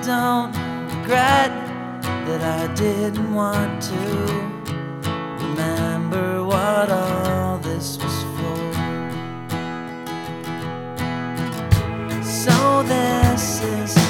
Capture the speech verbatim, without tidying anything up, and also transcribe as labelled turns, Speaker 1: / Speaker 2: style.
Speaker 1: don't regret that I didn't want to remember what all this was for. So this is